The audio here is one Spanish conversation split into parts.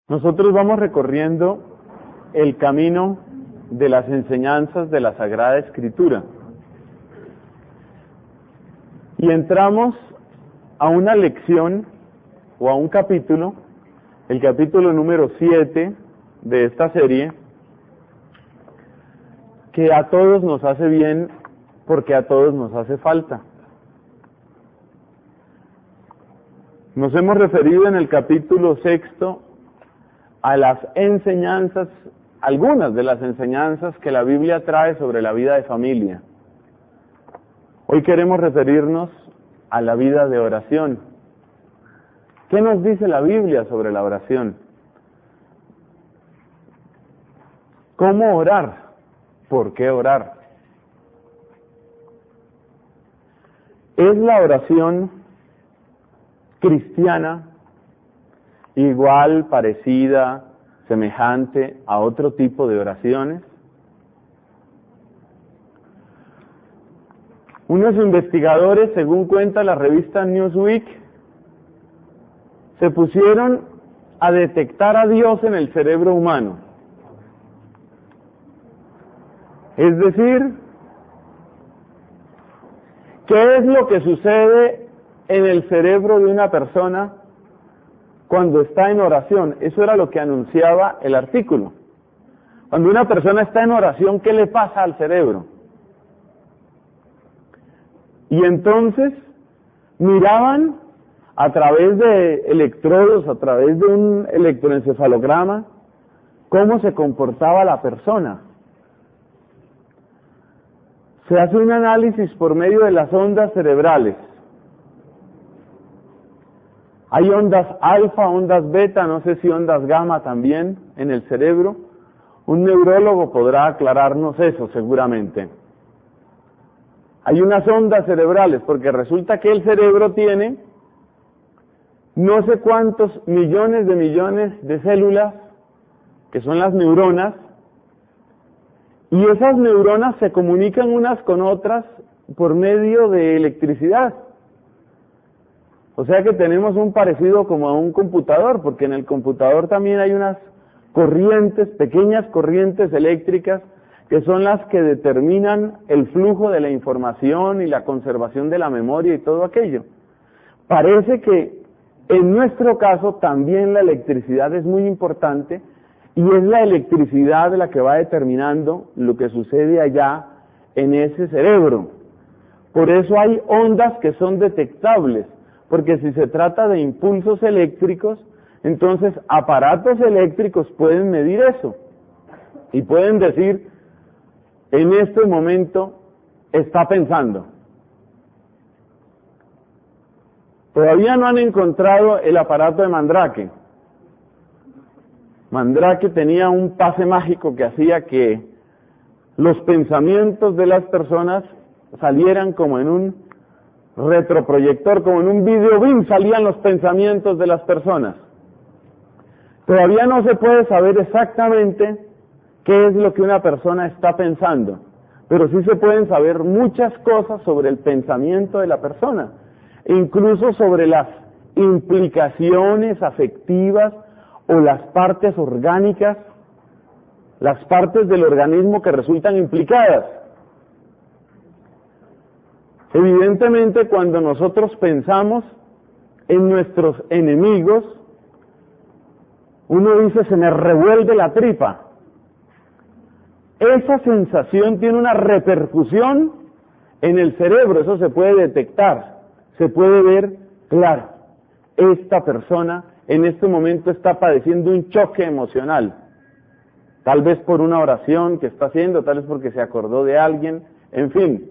Nosotros vamos recorriendo el camino de las enseñanzas de la Sagrada Escritura y entramos a una lección o a un capítulo, el capítulo número 7 de esta serie, que a todos nos hace bien porque a todos nos hace falta. Nos hemos referido en el capítulo 6 a las enseñanzas, algunas de las enseñanzas que la Biblia trae sobre la vida de familia. Hoy queremos referirnos a la vida de oración. ¿Qué nos dice la Biblia sobre la oración? ¿Cómo orar? ¿Por qué orar? ¿Es la oración cristiana igual, parecida, semejante a otro tipo de oraciones? Unos investigadores, según cuenta la revista Newsweek, se pusieron a detectar a Dios en el cerebro humano. Es decir, ¿qué es lo que sucede en el cerebro de una persona cuando está en oración? Eso era lo que anunciaba el artículo. Cuando una persona está en oración, ¿qué le pasa al cerebro? Y entonces miraban a través de electrodos, a través de un electroencefalograma, cómo se comportaba la persona. Se hace un análisis por medio de las ondas cerebrales. Hay ondas alfa, ondas beta, no sé si ondas gamma también en el cerebro. Un neurólogo podrá aclararnos eso seguramente. Hay unas ondas cerebrales porque resulta que el cerebro tiene no sé cuántos millones de células, que son las neuronas, y esas neuronas se comunican unas con otras por medio de electricidad. O sea que tenemos un parecido como a un computador, porque en el computador también hay unas corrientes, pequeñas corrientes eléctricas, que son las que determinan el flujo de la información y la conservación de la memoria y todo aquello. Parece que en nuestro caso también la electricidad es muy importante, y es la electricidad la que va determinando lo que sucede allá en ese cerebro. Por eso hay ondas que son detectables, porque si se trata de impulsos eléctricos, entonces aparatos eléctricos pueden medir eso y pueden decir, en este momento está pensando. Todavía no han encontrado el aparato de Mandrake. Mandrake tenía un pase mágico que hacía que los pensamientos de las personas salieran como en un retroproyector, como en un video beam, salían los pensamientos de las personas. Todavía no se puede saber exactamente qué es lo que una persona está pensando, pero sí se pueden saber muchas cosas sobre el pensamiento de la persona, e incluso sobre las implicaciones afectivas o las partes orgánicas, las partes del organismo que resultan implicadas. Evidentemente, cuando nosotros pensamos en nuestros enemigos, uno dice, se me revuelve la tripa. Esa sensación tiene una repercusión en el cerebro, eso se puede detectar, se puede ver, claro, esta persona en este momento está padeciendo un choque emocional, tal vez por una oración que está haciendo, tal vez porque se acordó de alguien, en fin.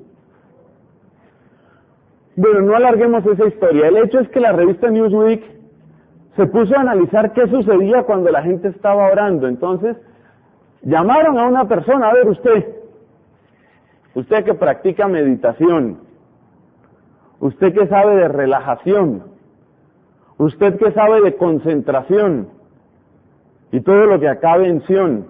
Bueno, no alarguemos esa historia. El hecho es que la revista Newsweek se puso a analizar qué sucedía cuando la gente estaba orando. Entonces, llamaron a una persona, a ver usted que practica meditación, usted que sabe de relajación, usted que sabe de concentración y todo lo que acabe en ción,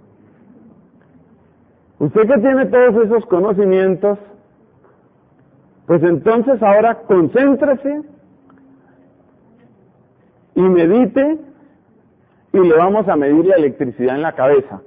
usted que tiene todos esos conocimientos, pues entonces ahora concéntrese y medite y le vamos a medir la electricidad en la cabeza.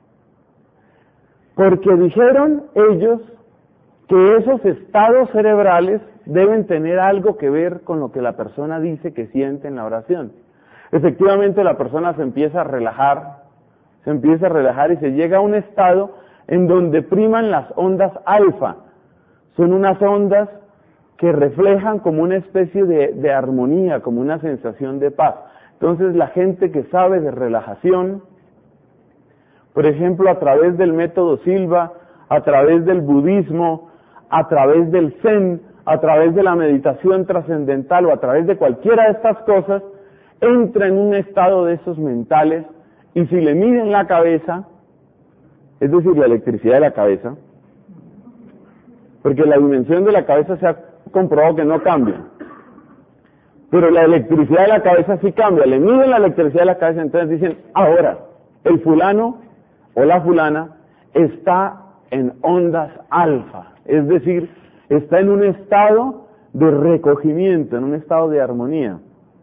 Porque dijeron ellos que esos estados cerebrales deben tener algo que ver con lo que la persona dice que siente en la oración. Efectivamente, la persona se empieza a relajar y se llega a un estado en donde priman las ondas alfa. Son unas ondas que reflejan como una especie de armonía, como una sensación de paz. Entonces, la gente que sabe de relajación, por ejemplo, a través del método Silva, a través del budismo, a través del Zen, a través de la meditación trascendental o a través de cualquiera de estas cosas, entra en un estado de esos mentales y si le miden la cabeza, es decir, la electricidad de la cabeza, porque la dimensión de la cabeza se ha comprobado que no cambia, pero la electricidad de la cabeza sí cambia, le miden la electricidad de la cabeza, entonces dicen, ahora, el fulano o la fulana está en ondas alfa, es decir, está en un estado de recogimiento, en un estado de armonía.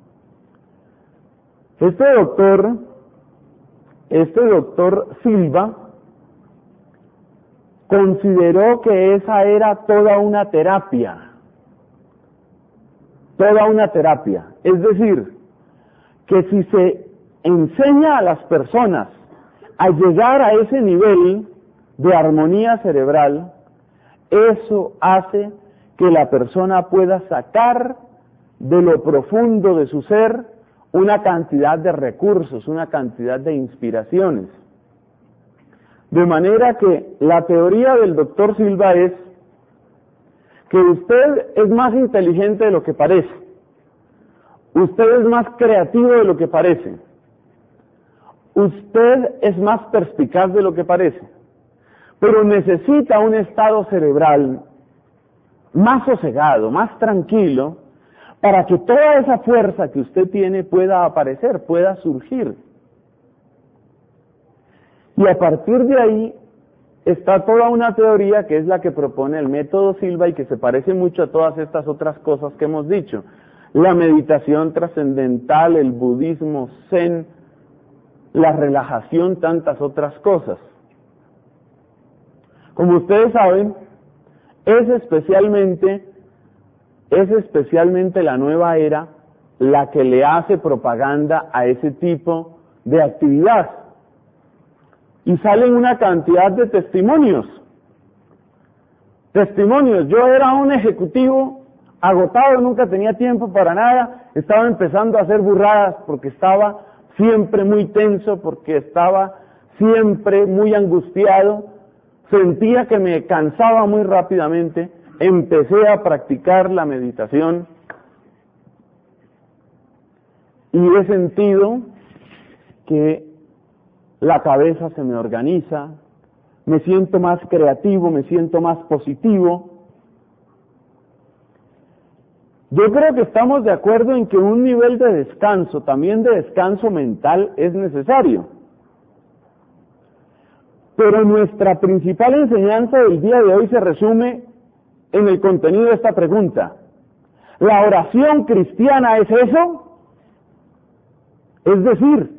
Este doctor Silva consideró que esa era toda una terapia, es decir, que si se enseña a las personas a llegar a ese nivel de armonía cerebral, eso hace que la persona pueda sacar de lo profundo de su ser una cantidad de recursos, una cantidad de inspiraciones. De manera que la teoría del doctor Silva es que usted es más inteligente de lo que parece, usted es más creativo de lo que parece, usted es más perspicaz de lo que parece, pero necesita un estado cerebral más sosegado, más tranquilo, para que toda esa fuerza que usted tiene pueda aparecer, pueda surgir. Y a partir de ahí está toda una teoría que es la que propone el método Silva y que se parece mucho a todas estas otras cosas que hemos dicho. La meditación trascendental, el budismo zen, la relajación, tantas otras cosas. Como ustedes saben, es especialmente la nueva era la que le hace propaganda a ese tipo de actividad. Y salen una cantidad de testimonios. Yo era un ejecutivo agotado, nunca tenía tiempo para nada, estaba empezando a hacer burradas porque estaba siempre muy tenso, porque estaba siempre muy angustiado, sentía que me cansaba muy rápidamente, empecé a practicar la meditación y he sentido que la cabeza se me organiza, me siento más creativo, me siento más positivo. Yo creo que estamos de acuerdo en que un nivel de descanso, también de descanso mental, es necesario. Pero nuestra principal enseñanza del día de hoy se resume en el contenido de esta pregunta. ¿La oración cristiana es eso? Es decir,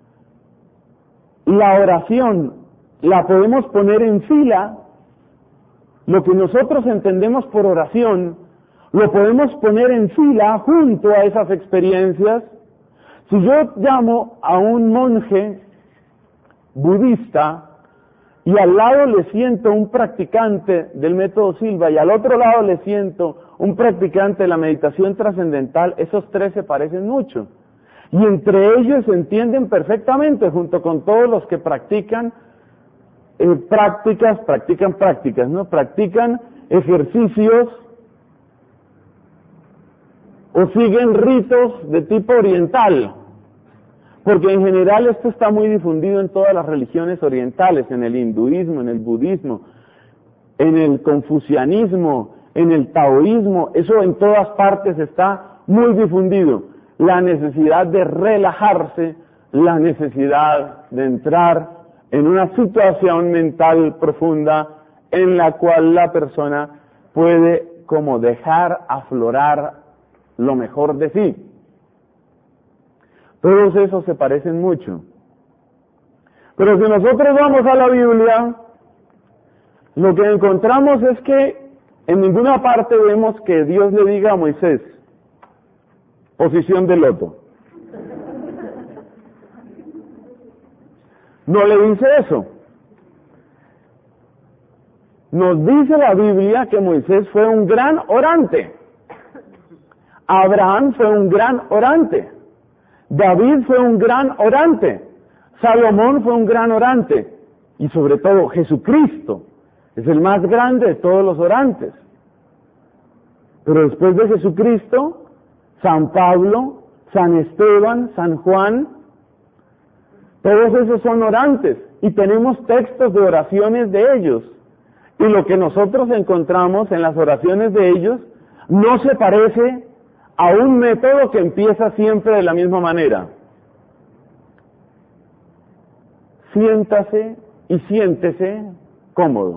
la oración la podemos poner en fila, lo que nosotros entendemos por oración, lo podemos poner en fila junto a esas experiencias. Si yo llamo a un monje budista y al lado le siento un practicante del método Silva y al otro lado le siento un practicante de la meditación trascendental, esos tres se parecen mucho. Y entre ellos se entienden perfectamente, junto con todos los que practican prácticas, ¿no? Practican ejercicios o siguen ritos de tipo oriental, porque en general esto está muy difundido en todas las religiones orientales, en el hinduismo, en el budismo, en el confucianismo, en el taoísmo, eso en todas partes está muy difundido. La necesidad de relajarse, la necesidad de entrar en una situación mental profunda en la cual la persona puede como dejar aflorar lo mejor de sí. Todos esos se parecen mucho. Pero si nosotros vamos a la Biblia, lo que encontramos es que en ninguna parte vemos que Dios le diga a Moisés, posición de loto. No le dice eso. Nos dice la Biblia que Moisés fue un gran orante. Abraham fue un gran orante. David fue un gran orante. Salomón fue un gran orante. Y sobre todo Jesucristo es el más grande de todos los orantes. Pero después de Jesucristo, San Pablo, San Esteban, San Juan, todos esos son orantes y tenemos textos de oraciones de ellos. Y lo que nosotros encontramos en las oraciones de ellos no se parece a un método que empieza siempre de la misma manera. Siéntase y siéntese cómodo,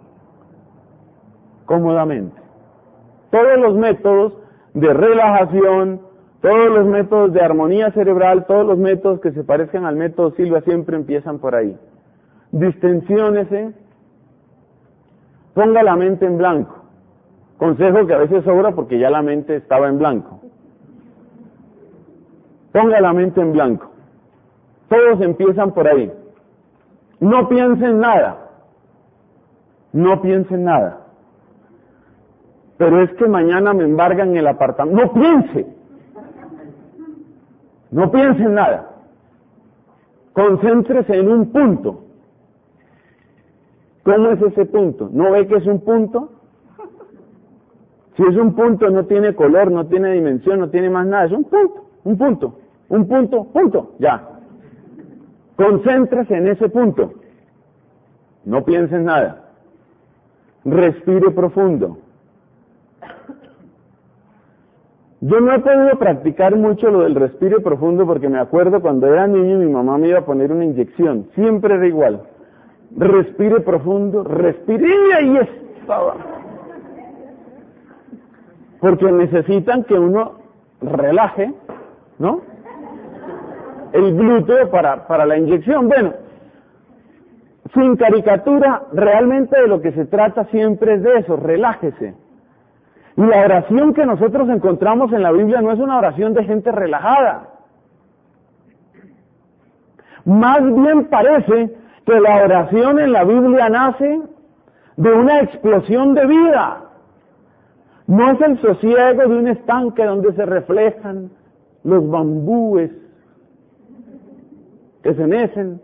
cómodamente. Todos los métodos de relajación, todos los métodos de armonía cerebral, todos los métodos que se parezcan al método Silva siempre empiezan por ahí. Distensiónese, ponga la mente en blanco. Consejo que a veces sobra porque ya la mente estaba en blanco. Ponga la mente en blanco. Todos empiezan por ahí. No piense en nada. No piense en nada. Pero es que mañana me embargan el apartamento. No piense. No piense en nada. Concéntrese en un punto. ¿Cómo es ese punto? ¿No ve que es un punto? Si es un punto, no tiene color, no tiene dimensión, no tiene más nada. Es un punto, un punto, un punto, punto. Ya. Concéntrese en ese punto. No piense en nada. Respire profundo. Yo no he podido practicar mucho lo del respire profundo porque me acuerdo cuando era niño mi mamá me iba a poner una inyección. Siempre era igual. Respire profundo, respire y ahí estaba. Porque necesitan que uno relaje, ¿no? El glúteo para la inyección. Bueno, sin caricatura, realmente de lo que se trata siempre es de eso, relájese. Y la oración que nosotros encontramos en la Biblia no es una oración de gente relajada. Más bien parece que la oración en la Biblia nace de una explosión de vida. No es el sosiego de un estanque donde se reflejan los bambúes que se mecen.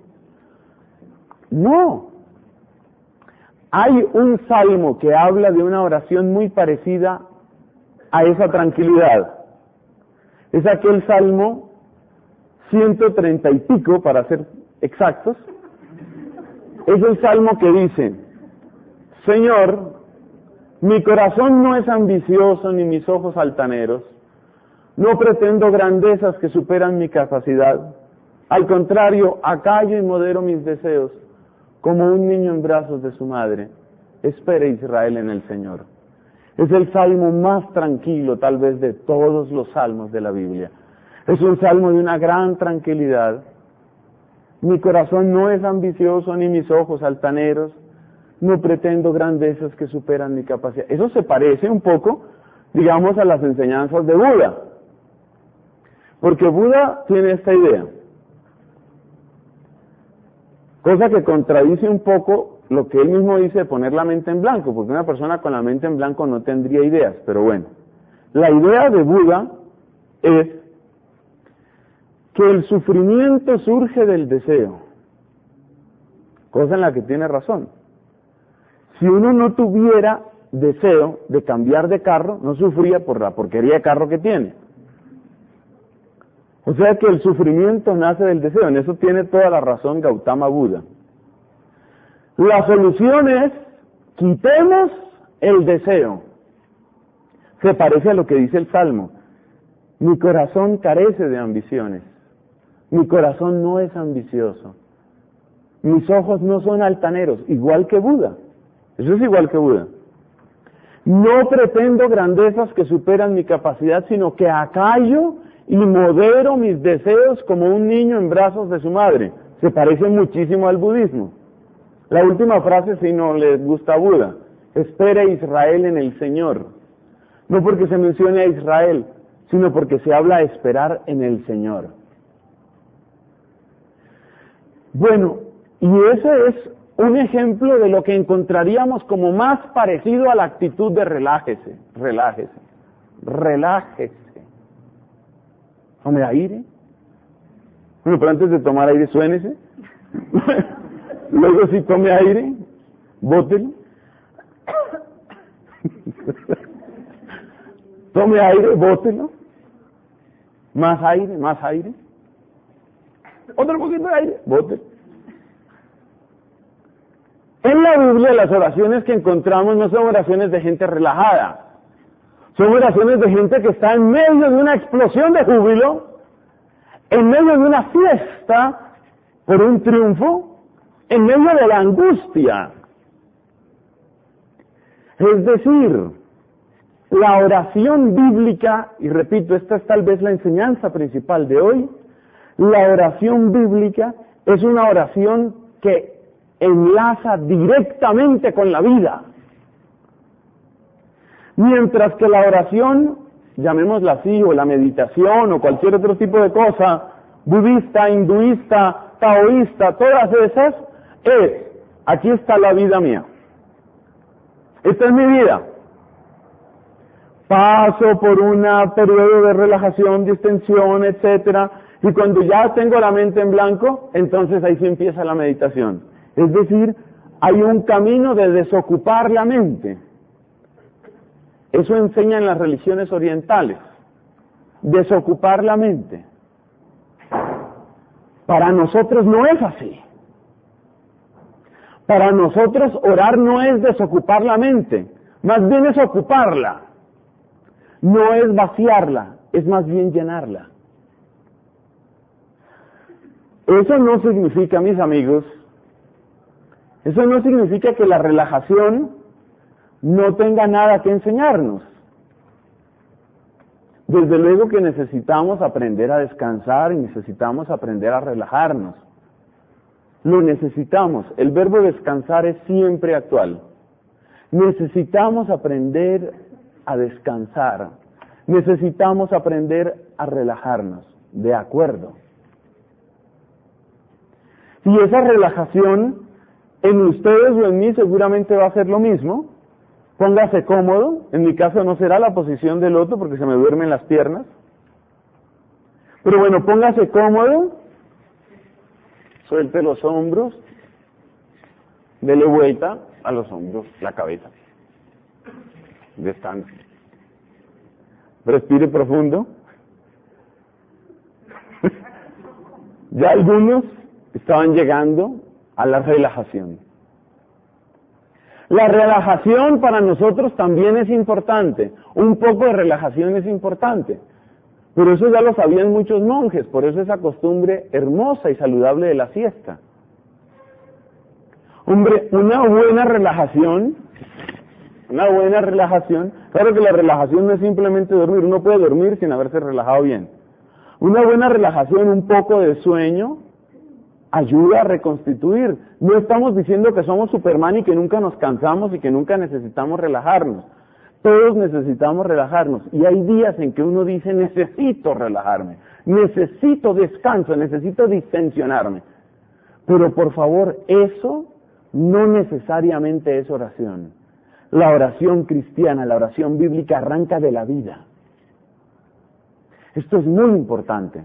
No. Hay un salmo que habla de una oración muy parecida a esa tranquilidad. Es aquel salmo 130 y pico, para ser exactos. Es el salmo que dice: Señor, mi corazón no es ambicioso ni mis ojos altaneros. No pretendo grandezas que superan mi capacidad. Al contrario, acallo y modero mis deseos, como un niño en brazos de su madre. Espere Israel en el Señor. Es el salmo más tranquilo tal vez de todos los salmos de la Biblia. Es un salmo de una gran tranquilidad. Mi corazón no es ambicioso ni mis ojos altaneros. No pretendo grandezas que superan mi capacidad. Eso se parece un poco, digamos, a las enseñanzas de Buda. Porque Buda tiene esta idea. Cosa que contradice un poco lo que él mismo dice de poner la mente en blanco, porque una persona con la mente en blanco no tendría ideas, pero bueno. La idea de Buda es que el sufrimiento surge del deseo, cosa en la que tiene razón. Si uno no tuviera deseo de cambiar de carro, no sufría por la porquería de carro que tiene. O sea que el sufrimiento nace del deseo, en eso tiene toda la razón Gautama Buda. La solución es, quitemos el deseo. Se parece a lo que dice el Salmo. Mi corazón carece de ambiciones. Mi corazón no es ambicioso. Mis ojos no son altaneros, igual que Buda. Eso es igual que Buda. No pretendo grandezas que superan mi capacidad, sino que acallo y modero mis deseos como un niño en brazos de su madre. Se parece muchísimo al budismo. La última frase, si no les gusta a Buda, espere Israel en el Señor. No porque se mencione a Israel, sino porque se habla de esperar en el Señor. Bueno, y ese es un ejemplo de lo que encontraríamos como más parecido a la actitud de relájese, relájese, relájese. Tome aire. Bueno, pero antes de tomar aire, suénese. Luego si tome aire, bótelo. Tome aire, bótelo. Más aire, más aire. Otro poquito de aire, bótelo. En la Biblia las oraciones que encontramos no son oraciones de gente relajada. Son oraciones de gente que está en medio de una explosión de júbilo, en medio de una fiesta por un triunfo, en medio de la angustia. Es decir, la oración bíblica, y repito, esta es tal vez la enseñanza principal de hoy, la oración bíblica es una oración que enlaza directamente con la vida. Mientras que la oración, llamémosla así, o la meditación, o cualquier otro tipo de cosa, budista, hinduista, taoísta, todas esas, aquí está la vida mía. Esta es mi vida. Paso por un periodo de relajación, distensión, etcétera, y cuando ya tengo la mente en blanco, entonces ahí sí empieza la meditación. Es decir, hay un camino de desocupar la mente. Eso enseñan las religiones orientales. Desocupar la mente. Para nosotros no es así. Para nosotros orar no es desocupar la mente, más bien es ocuparla. No es vaciarla, es más bien llenarla. Eso no significa, mis amigos, eso no significa que la relajación no tenga nada que enseñarnos. Desde luego que necesitamos aprender a descansar y necesitamos aprender a relajarnos. Lo necesitamos. El verbo descansar es siempre actual. Necesitamos aprender a descansar. Necesitamos aprender a relajarnos. De acuerdo. Y esa relajación en ustedes o en mí seguramente va a ser lo mismo. Póngase cómodo, en mi caso no será la posición del loto porque se me duermen las piernas. Pero bueno, póngase cómodo, suelte los hombros, dele vuelta a los hombros, la cabeza. Descanse. Respire profundo. Ya algunos estaban llegando a la relajación. La relajación para nosotros también es importante. Un poco de relajación es importante. Pero eso ya lo sabían muchos monjes, por eso esa costumbre hermosa y saludable de la siesta. Hombre, una buena relajación, claro que la relajación no es simplemente dormir, uno puede dormir sin haberse relajado bien. Una buena relajación, un poco de sueño, ayuda a reconstituir. No estamos diciendo que somos Superman y que nunca nos cansamos y que nunca necesitamos relajarnos. Todos necesitamos relajarnos. Y hay días en que uno dice, necesito relajarme, necesito descanso, necesito distensionarme. Pero por favor, eso no necesariamente es oración. La oración cristiana, la oración bíblica arranca de la vida. Esto es muy importante.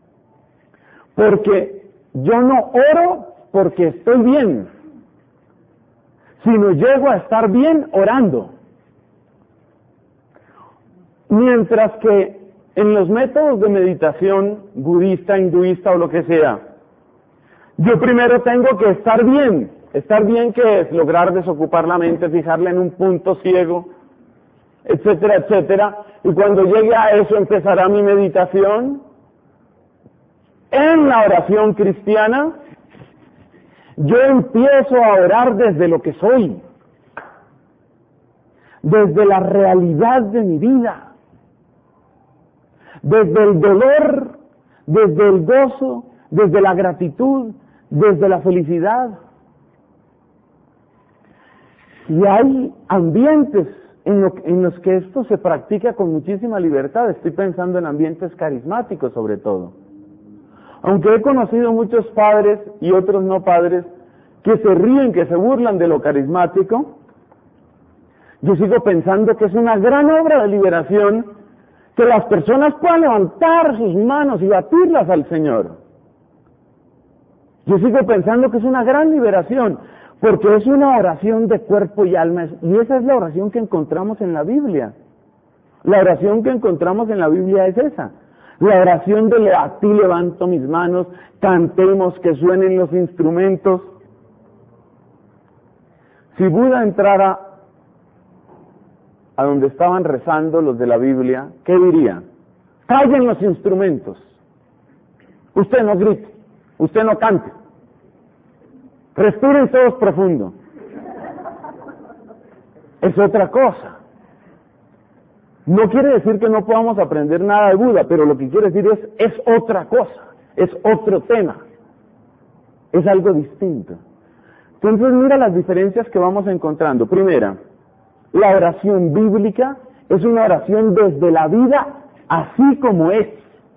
Porque yo no oro porque estoy bien, sino llego a estar bien orando. Mientras que en los métodos de meditación budista, hinduista o lo que sea, yo primero tengo que estar bien. Estar bien, que es lograr desocupar la mente, fijarla en un punto ciego, etcétera, etcétera. Y cuando llegue a eso empezará mi meditación. En la oración cristiana, yo empiezo a orar desde lo que soy, desde la realidad de mi vida, desde el dolor, desde el gozo, desde la gratitud, desde la felicidad. Y hay ambientes en los que esto se practica con muchísima libertad. Estoy pensando en ambientes carismáticos sobre todo. Aunque he conocido muchos padres y otros no padres que se ríen, que se burlan de lo carismático, yo sigo pensando que es una gran obra de liberación que las personas puedan levantar sus manos y batirlas al Señor. Yo sigo pensando que es una gran liberación, porque es una oración de cuerpo y alma, y esa es la oración que encontramos en la Biblia. La oración que encontramos en la Biblia es esa. La oración de a ti levanto mis manos, cantemos, que suenen los instrumentos. Si Buda entrara a donde estaban rezando los de la Biblia, ¿qué diría? Callen los instrumentos. Usted no grite, usted no cante. Respiren todos profundo. Es otra cosa. No quiere decir que no podamos aprender nada de Buda, pero lo que quiere decir es otra cosa, es otro tema, es algo distinto. Entonces mira las diferencias que vamos encontrando. Primera, la oración bíblica es una oración desde la vida así como es.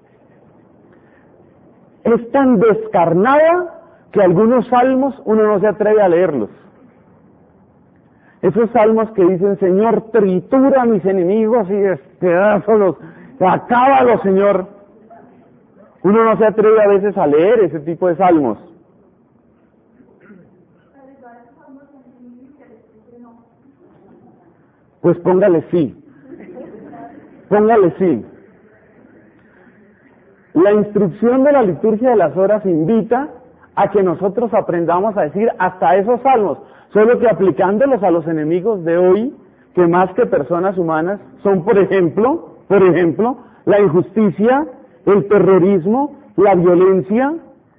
Es tan descarnada que algunos salmos uno no se atreve a leerlos. Esos salmos que dicen, Señor, tritura a mis enemigos y despedázalo, acábalos, Señor. Uno no se atreve a veces a leer ese tipo de salmos. Pues póngale sí. Póngale sí. La instrucción de la liturgia de las horas invita a que nosotros aprendamos a decir hasta esos salmos, solo que aplicándolos a los enemigos de hoy, que más que personas humanas son, por ejemplo, la injusticia, el terrorismo, la violencia.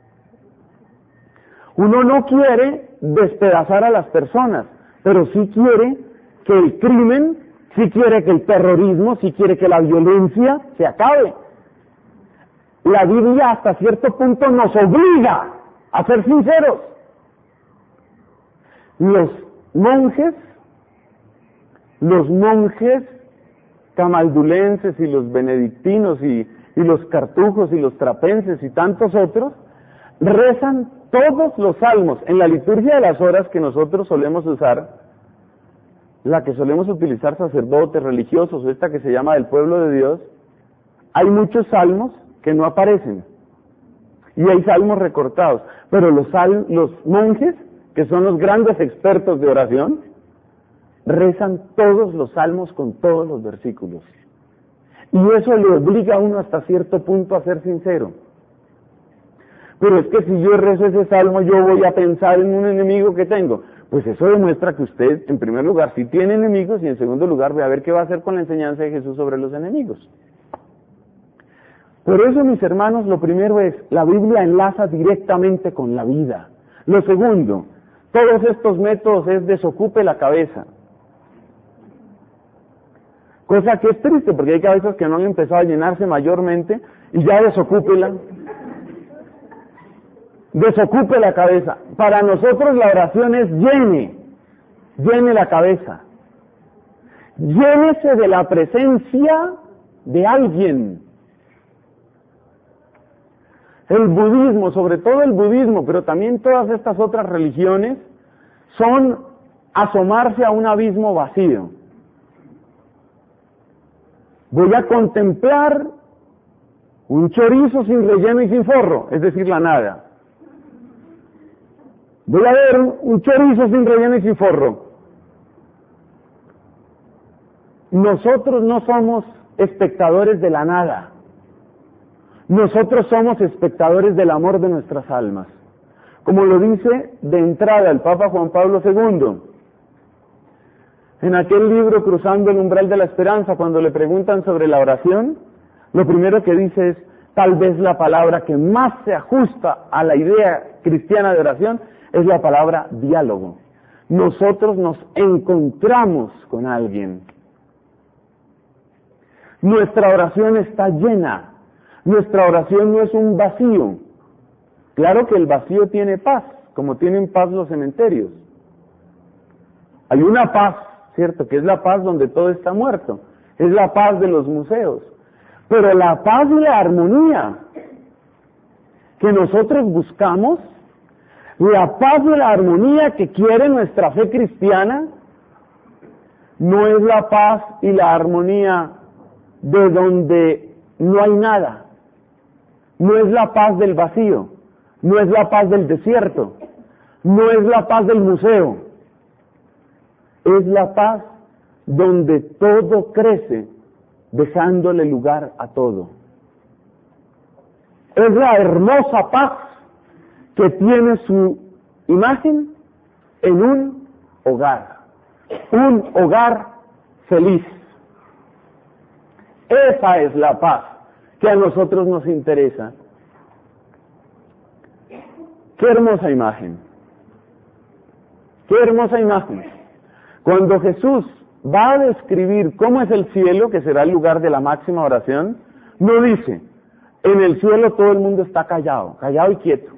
Uno no quiere despedazar a las personas, pero sí quiere que el crimen, sí quiere que el terrorismo, sí quiere que la violencia se acabe. La Biblia hasta cierto punto nos obliga a ser sinceros. Los monjes camaldulenses y los benedictinos y los cartujos y los trapenses y tantos otros rezan todos los salmos. En la liturgia de las horas que nosotros solemos usar, la que solemos utilizar sacerdotes religiosos, esta que se llama del pueblo de Dios, hay muchos salmos que no aparecen y hay salmos recortados, pero los monjes, que son los grandes expertos de oración, rezan todos los salmos con todos los versículos, y eso le obliga a uno hasta cierto punto a ser sincero. Pero es que si yo rezo ese salmo, yo voy a pensar en un enemigo que tengo. Pues eso demuestra que usted, en primer lugar, sí tiene enemigos, y en segundo lugar, ve a ver qué va a hacer con la enseñanza de Jesús sobre los enemigos. Por eso, mis hermanos, lo primero es, la Biblia enlaza directamente con la vida. Lo segundo, todos estos métodos es desocupe la cabeza. Cosa que es triste, porque hay cabezas que no han empezado a llenarse mayormente, y ya desocúpela. Desocupe la cabeza. Para nosotros la oración es llene la cabeza. Llénese de la presencia de alguien. El budismo, sobre todo el budismo, pero también todas estas otras religiones, son asomarse a un abismo vacío. Voy a contemplar un chorizo sin relleno y sin forro, es decir, la nada. Voy a ver un chorizo sin relleno y sin forro. Nosotros no somos espectadores de la nada. Nosotros somos espectadores del amor de nuestras almas. Como lo dice de entrada el Papa Juan Pablo II. En aquel libro, Cruzando el umbral de la esperanza, cuando le preguntan sobre la oración, lo primero que dice es, tal vez la palabra que más se ajusta a la idea cristiana de oración es la palabra diálogo. Nosotros nos encontramos con alguien. Nuestra oración está llena. Nuestra oración no es un vacío. Claro que el vacío tiene paz, como tienen paz los cementerios. Hay una paz, ¿cierto? Que es la paz donde todo está muerto. Es la paz de los museos. Pero la paz y la armonía que nosotros buscamos, la paz y la armonía que quiere nuestra fe cristiana, no es la paz y la armonía de donde no hay nada. No es la paz del vacío, no es la paz del desierto, no es la paz del museo. Es la paz donde todo crece, dejándole lugar a todo. Es la hermosa paz que tiene su imagen en un hogar feliz. Esa es la paz que a nosotros nos interesa. Qué hermosa imagen. Qué hermosa imagen. Cuando Jesús va a describir cómo es el cielo, que será el lugar de la máxima oración, no dice, en el cielo todo el mundo está callado y quieto.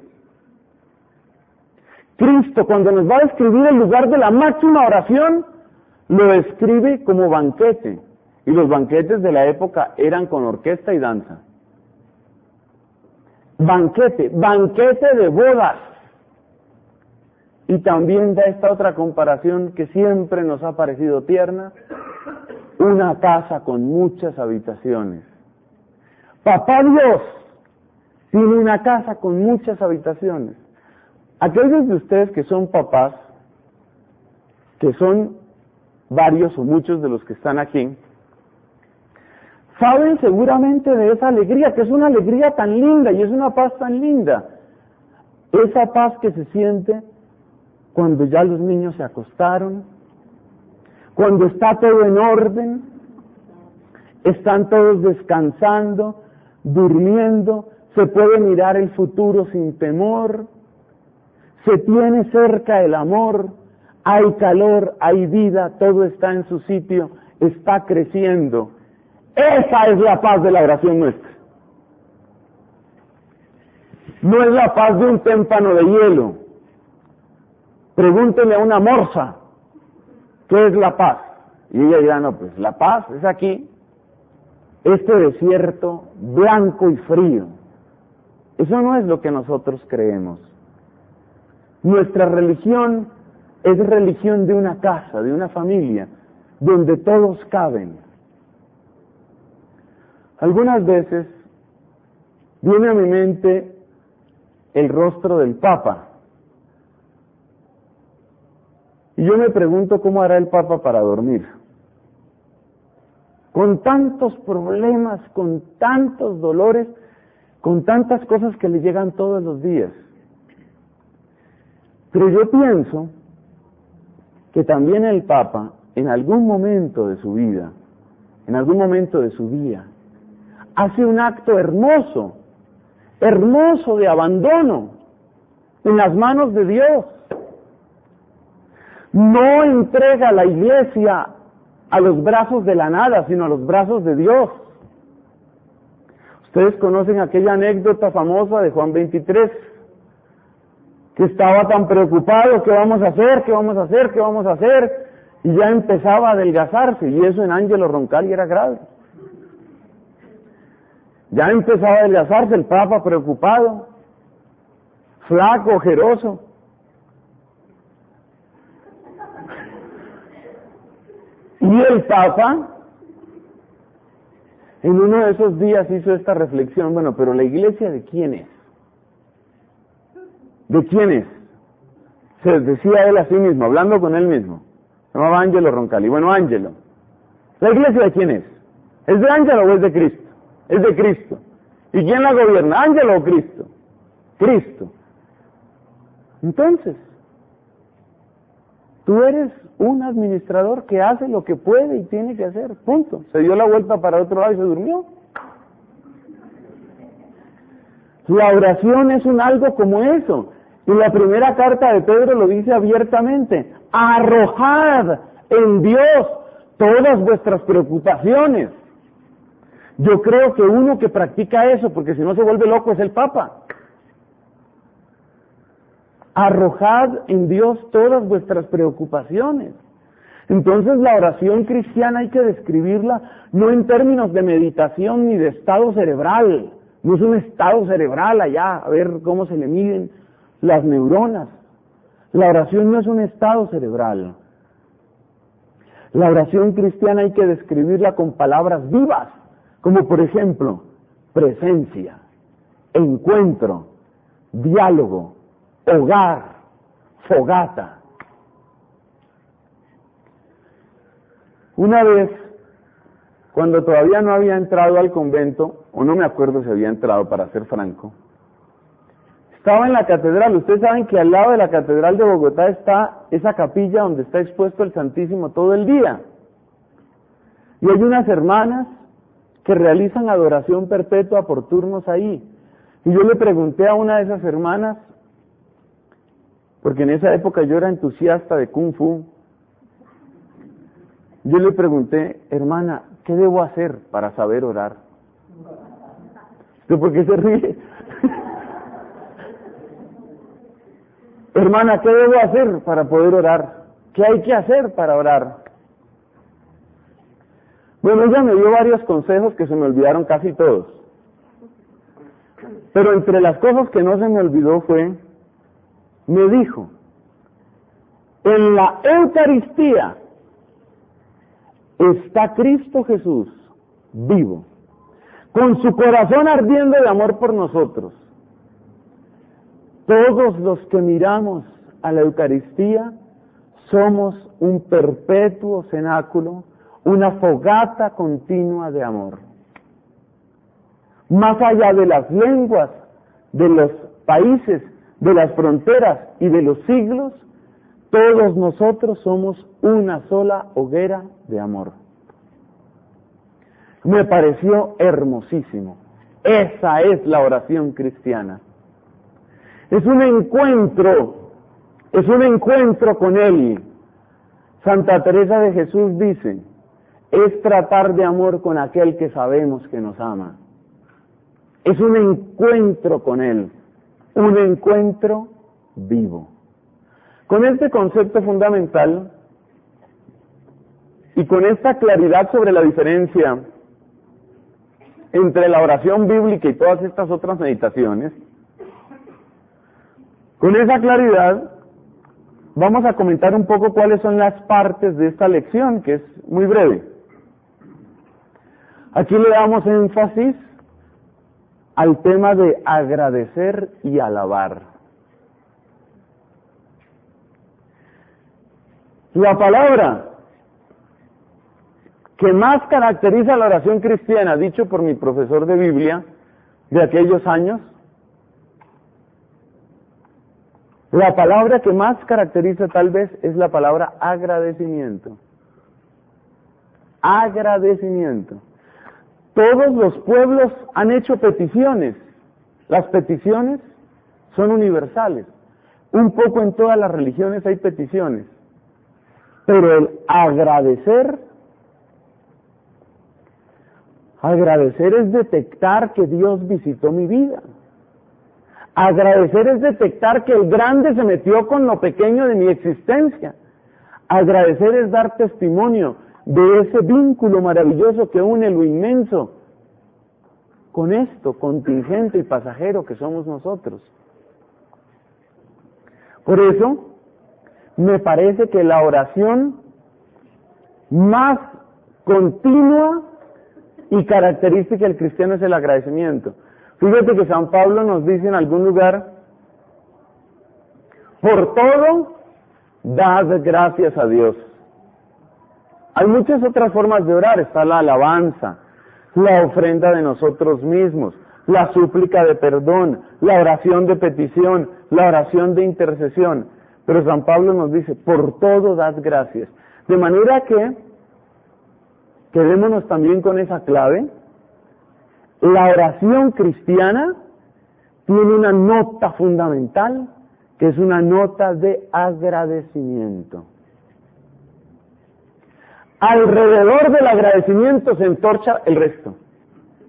Cristo, cuando nos va a describir el lugar de la máxima oración, lo describe como banquete. Y los banquetes de la época eran con orquesta y danza. Banquete de bodas. Y también da esta otra comparación que siempre nos ha parecido tierna, una casa con muchas habitaciones. Papá Dios tiene una casa con muchas habitaciones. Aquellos de ustedes que son papás, que son varios o muchos de los que están aquí, saben seguramente de esa alegría, que es una alegría tan linda y es una paz tan linda. Esa paz que se siente cuando ya los niños se acostaron, cuando está todo en orden, están todos descansando, durmiendo, se puede mirar el futuro sin temor, se tiene cerca el amor, hay calor, hay vida, todo está en su sitio, está creciendo. Esa es la paz de la oración nuestra. No es la paz de un témpano de hielo. Pregúntenle a una morsa, ¿qué es la paz? Y ella dirá, no, pues la paz es aquí, este desierto blanco y frío. Eso no es lo que nosotros creemos. Nuestra religión es religión de una casa, de una familia, donde todos caben. Algunas veces viene a mi mente el rostro del Papa. Y yo me pregunto cómo hará el Papa para dormir. Con tantos problemas, con tantos dolores, con tantas cosas que le llegan todos los días. Pero yo pienso que también el Papa, en algún momento de su vida, en algún momento de su día, hace un acto hermoso de abandono en las manos de Dios. No entrega la iglesia a los brazos de la nada, sino a los brazos de Dios. Ustedes conocen aquella anécdota famosa de Juan 23, que estaba tan preocupado, ¿qué vamos a hacer? ¿Qué vamos a hacer? ¿Qué vamos a hacer? Y ya empezaba a adelgazarse, y eso en Angelo Roncalli era grave. Ya empezaba a adelgazarse el Papa preocupado, flaco, ojeroso. Y el Papa, en uno de esos días hizo esta reflexión, bueno, pero la iglesia ¿de quién es? ¿De quién es? Se decía él a sí mismo, hablando con él mismo. Se llamaba Angelo Roncalli. Bueno, Angelo, ¿la iglesia de quién es? ¿Es de Angelo o es de Cristo? Es de Cristo. ¿Y quién la gobierna? ¿Angelo o Cristo? Cristo. Entonces, tú eres un administrador que hace lo que puede y tiene que hacer, punto. Se dio la vuelta para otro lado y se durmió. La oración es un algo como eso. Y la primera carta de Pedro lo dice abiertamente: arrojad en Dios todas vuestras preocupaciones. Yo creo que uno que practica eso, porque si no se vuelve loco, es el Papa. Arrojad en Dios todas vuestras preocupaciones. Entonces la oración cristiana hay que describirla no en términos de meditación ni de estado cerebral. No es un estado cerebral allá, a ver cómo se le miden las neuronas. La oración no es un estado cerebral. La oración cristiana hay que describirla con palabras vivas, como por ejemplo, presencia, encuentro, diálogo, hogar, fogata. Una vez, cuando todavía no había entrado al convento, o no me acuerdo si había entrado, para ser franco, estaba en la catedral. Ustedes saben que al lado de la catedral de Bogotá está esa capilla donde está expuesto el Santísimo todo el día. Y hay unas hermanas que realizan adoración perpetua por turnos ahí. Y yo le pregunté a una de esas hermanas, porque en esa época yo era entusiasta de Kung Fu, yo le pregunté, hermana, ¿qué debo hacer para saber orar? ¿Por qué se ríe? Hermana, ¿qué debo hacer para poder orar? ¿Qué hay que hacer para orar? Bueno, ella me dio varios consejos que se me olvidaron casi todos. Pero entre las cosas que no se me olvidó me dijo, en la Eucaristía está Cristo Jesús vivo, con su corazón ardiendo de amor por nosotros. Todos los que miramos a la Eucaristía somos un perpetuo cenáculo, una fogata continua de amor. Más allá de las lenguas, de los países, de las fronteras y de los siglos, todos nosotros somos una sola hoguera de amor. Me pareció hermosísimo. Esa es la oración cristiana. Es un encuentro con Él. Santa Teresa de Jesús dice, es tratar de amor con aquel que sabemos que nos ama. Es un encuentro con Él, un encuentro vivo. Con este concepto fundamental y con esta claridad sobre la diferencia entre la oración bíblica y todas estas otras meditaciones, con esa claridad vamos a comentar un poco cuáles son las partes de esta lección, que es muy breve. Aquí le damos énfasis al tema de agradecer y alabar. La palabra que más caracteriza la oración cristiana, dicho por mi profesor de Biblia de aquellos años, la palabra que más caracteriza tal vez es la palabra agradecimiento. Agradecimiento. Todos los pueblos han hecho peticiones. Las peticiones son universales. Un poco en todas las religiones hay peticiones. Pero el agradecer es detectar que Dios visitó mi vida. Agradecer es detectar que el grande se metió con lo pequeño de mi existencia. Agradecer es dar testimonio de ese vínculo maravilloso que une lo inmenso con esto contingente y pasajero que somos nosotros. Por eso, me parece que la oración más continua y característica del cristiano es el agradecimiento. Fíjate que San Pablo nos dice en algún lugar, por todo, dad gracias a Dios. Hay muchas otras formas de orar, está la alabanza, la ofrenda de nosotros mismos, la súplica de perdón, la oración de petición, la oración de intercesión. Pero San Pablo nos dice, por todo dad gracias. De manera que, quedémonos también con esa clave, la oración cristiana tiene una nota fundamental, que es una nota de agradecimiento. Alrededor del agradecimiento se entorcha el resto.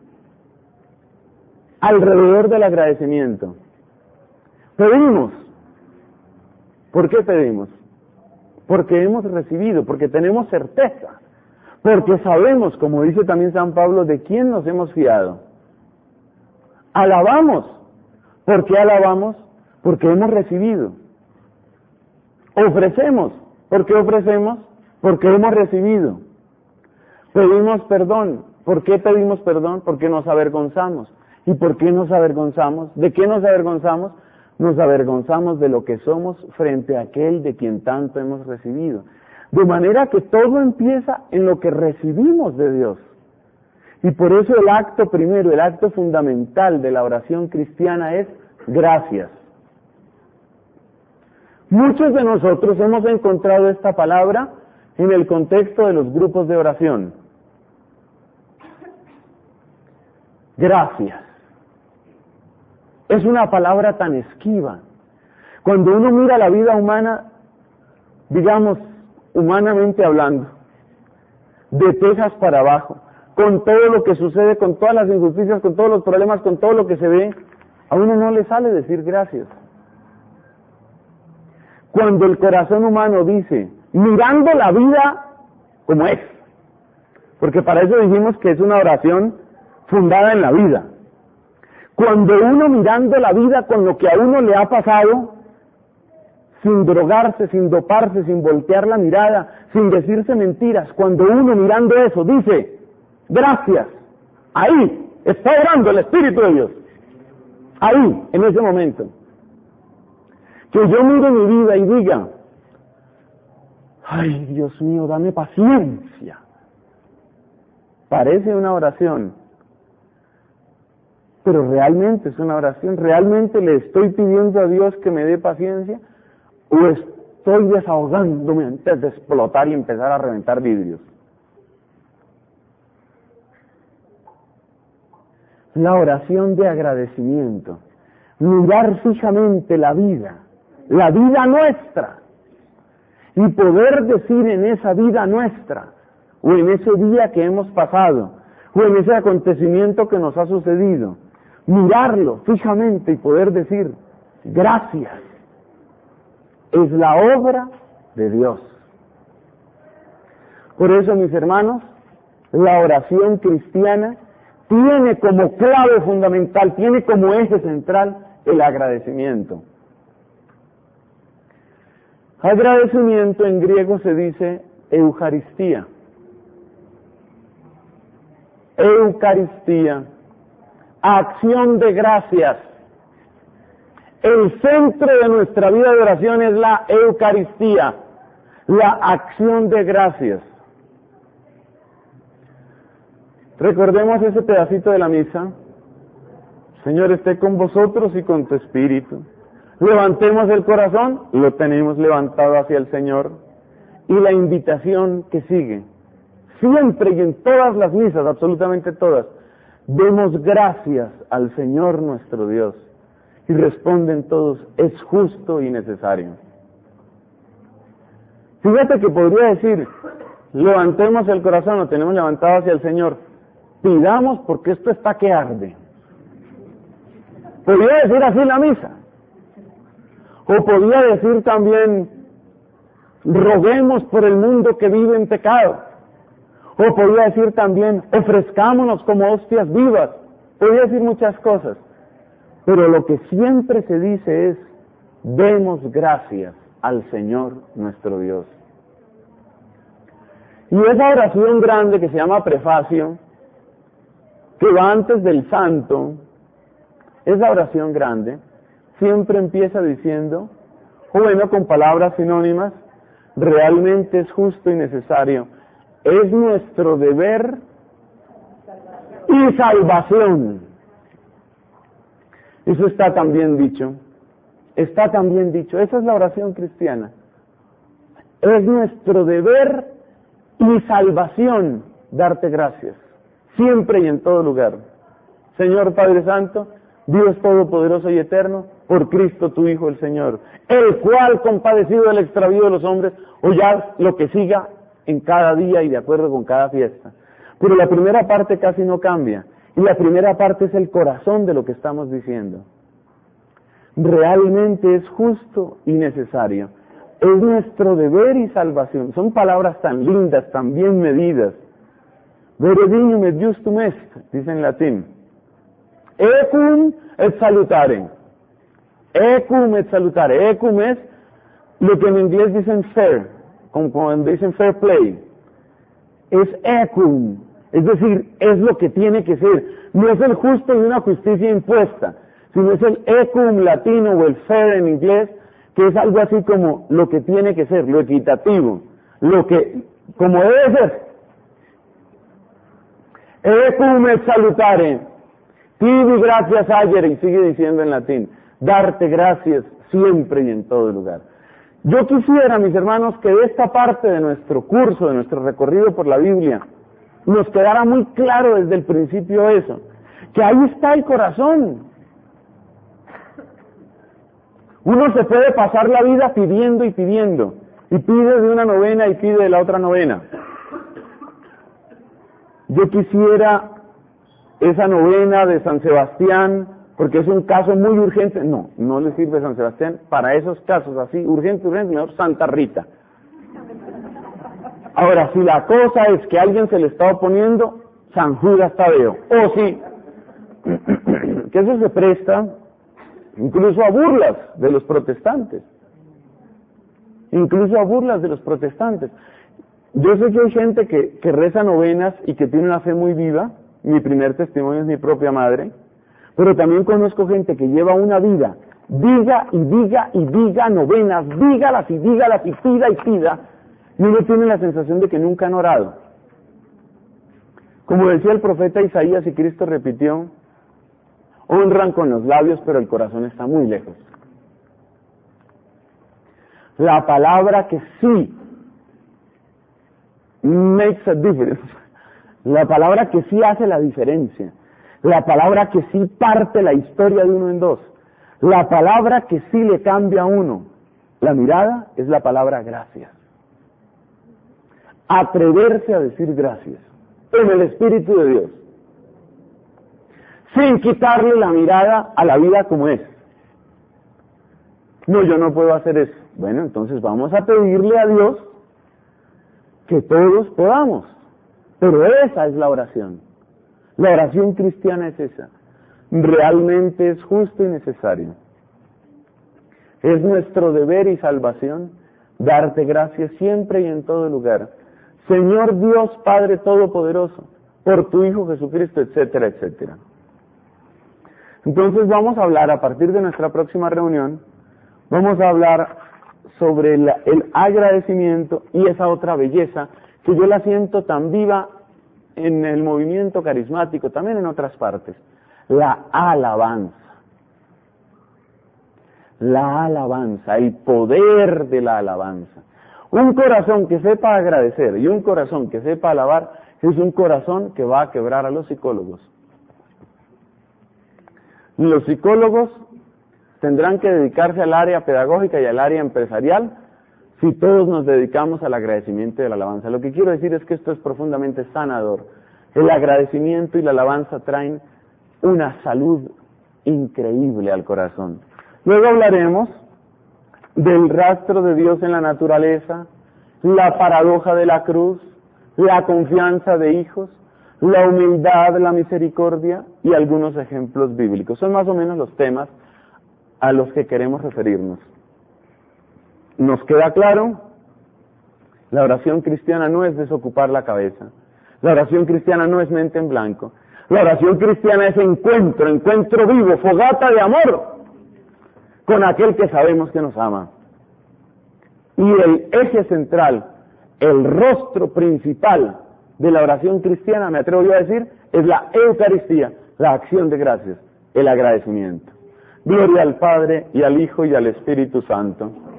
alrededor del agradecimiento. Pedimos. ¿Por qué pedimos? Porque hemos recibido, porque tenemos certeza, porque sabemos, como dice también San Pablo, de quién nos hemos fiado. Alabamos. ¿Por qué alabamos? Porque hemos recibido. Ofrecemos. ¿Por qué ofrecemos? Porque hemos recibido. Pedimos perdón. ¿Por qué pedimos perdón? Porque nos avergonzamos. ¿Y por qué nos avergonzamos? ¿De qué nos avergonzamos? Nos avergonzamos de lo que somos frente a aquel de quien tanto hemos recibido. De manera que todo empieza en lo que recibimos de Dios. Y por eso el acto primero, el acto fundamental de la oración cristiana es gracias. Muchos de nosotros hemos encontrado esta palabra en el contexto de los grupos de oración. Gracias. Es una palabra tan esquiva. Cuando uno mira la vida humana, digamos, humanamente hablando, de Texas para abajo, con todo lo que sucede, con todas las injusticias, con todos los problemas, con todo lo que se ve, a uno no le sale decir gracias. Cuando el corazón humano dice, mirando la vida como es, porque para eso dijimos que es una oración fundada en la vida. Cuando uno mirando la vida con lo que a uno le ha pasado, sin drogarse, sin doparse, sin voltear la mirada, sin decirse mentiras, cuando uno mirando eso dice, gracias, ahí está orando el Espíritu de Dios, ahí, en ese momento. Que yo mire mi vida y diga, ay Dios mío, dame paciencia. Parece una oración, pero realmente es una oración. ¿Realmente le estoy pidiendo a Dios que me dé paciencia? ¿O estoy desahogándome antes de explotar y empezar a reventar vidrios? La oración de agradecimiento. Mirar fijamente la vida nuestra. Y poder decir en esa vida nuestra, o en ese día que hemos pasado, o en ese acontecimiento que nos ha sucedido, mirarlo fijamente y poder decir, gracias, es la obra de Dios. Por eso, mis hermanos, la oración cristiana tiene como clave fundamental, tiene como eje central el agradecimiento. Agradecimiento en griego se dice Eucaristía. Eucaristía, acción de gracias. El centro de nuestra vida de oración es la Eucaristía, la acción de gracias. Recordemos ese pedacito de la misa. Señor, esté con vosotros y con tu espíritu. Levantemos el corazón, lo tenemos levantado hacia el Señor. Y la invitación que sigue, siempre y en todas las misas, absolutamente todas, demos gracias al Señor nuestro Dios. Y responden todos, es justo y necesario. Fíjate que podría decir, levantemos el corazón, lo tenemos levantado hacia el Señor. Pidamos porque esto está que arde. Podría decir así la misa. O podría decir también, roguemos por el mundo que vive en pecado. O podría decir también, ofrezcámonos como hostias vivas. Podría decir muchas cosas. Pero lo que siempre se dice es, demos gracias al Señor nuestro Dios. Y esa oración grande que se llama prefacio, que va antes del santo, esa oración grande, siempre empieza diciendo, o bueno, con palabras sinónimas, realmente es justo y necesario. Es nuestro deber y salvación. Eso está también dicho. Está también dicho. Esa es la oración cristiana. Es nuestro deber y salvación darte gracias. Siempre y en todo lugar. Señor Padre Santo, Dios Todopoderoso y Eterno, por Cristo tu Hijo el Señor, el cual, compadecido del extravío de los hombres, o ya lo que siga en cada día y de acuerdo con cada fiesta. Pero la primera parte casi no cambia. Y la primera parte es el corazón de lo que estamos diciendo. Realmente es justo y necesario. Es nuestro deber y salvación. Son palabras tan lindas, tan bien medidas. Vere dignum et justum est, dice en latín. Ecum et salutare. Ecum et salutare. Ecum es lo que en inglés dicen fair, como cuando dicen fair play. Es ecum, es decir, es lo que tiene que ser. No es el justo y una justicia impuesta, sino es el ecum latino o el fair en inglés, que es algo así como lo que tiene que ser, lo equitativo, lo que, como debe ser. Ecum et salutare, tibi gratias ayer, y sigue diciendo en latín, darte gracias siempre y en todo lugar. Yo quisiera, mis hermanos, que de esta parte de nuestro curso, de nuestro recorrido por la Biblia, nos quedara muy claro desde el principio eso, que ahí está el corazón. Uno se puede pasar la vida pidiendo y pidiendo, y pide de una novena y pide de la otra novena. Yo quisiera esa novena de San Sebastián, porque es un caso muy urgente. No, no le sirve San Sebastián para esos casos así, urgente, mejor Santa Rita. Ahora, si la cosa es que a alguien se le está oponiendo, San Judas Tadeo. O sí, que eso se presta incluso a burlas de los protestantes. Incluso a burlas de los protestantes. Yo sé que hay gente que reza novenas y que tiene una fe muy viva. Mi primer testimonio es mi propia madre. Pero también conozco gente que lleva una vida, diga y diga y diga novenas, dígalas y pida y pida, y uno tiene la sensación de que nunca han orado. Como decía el profeta Isaías y Cristo repitió, honran con los labios, pero el corazón está muy lejos. La palabra que sí makes a difference, la palabra que sí hace la diferencia, la palabra que sí parte la historia de uno en dos, la palabra que sí le cambia a uno, la mirada, es la palabra gracias. Atreverse a decir gracias en el Espíritu de Dios, sin quitarle la mirada a la vida como es. No, yo no puedo hacer eso. Bueno, entonces vamos a pedirle a Dios que todos podamos, pero esa es la oración. La oración cristiana es esa. Realmente es justo y necesario. Es nuestro deber y salvación darte gracias siempre y en todo lugar. Señor Dios Padre Todopoderoso, por tu Hijo Jesucristo, etcétera, etcétera. Entonces vamos a hablar, a partir de nuestra próxima reunión, vamos a hablar sobre el agradecimiento y esa otra belleza que yo la siento tan viva en el movimiento carismático, también en otras partes, la alabanza. La alabanza, el poder de la alabanza. Un corazón que sepa agradecer y un corazón que sepa alabar es un corazón que va a quebrar a los psicólogos. Los psicólogos tendrán que dedicarse al área pedagógica y al área empresarial si todos nos dedicamos al agradecimiento y a la alabanza. Lo que quiero decir es que esto es profundamente sanador. El agradecimiento y la alabanza traen una salud increíble al corazón. Luego hablaremos del rastro de Dios en la naturaleza, la paradoja de la cruz, la confianza de hijos, la humildad, la misericordia y algunos ejemplos bíblicos. Son más o menos los temas a los que queremos referirnos. ¿Nos queda claro? La oración cristiana no es desocupar la cabeza. La oración cristiana no es mente en blanco. La oración cristiana es encuentro vivo, fogata de amor con aquel que sabemos que nos ama. Y el eje central, el rostro principal de la oración cristiana, me atrevo yo a decir, es la Eucaristía, la acción de gracias, el agradecimiento. Gloria al Padre, y al Hijo, y al Espíritu Santo.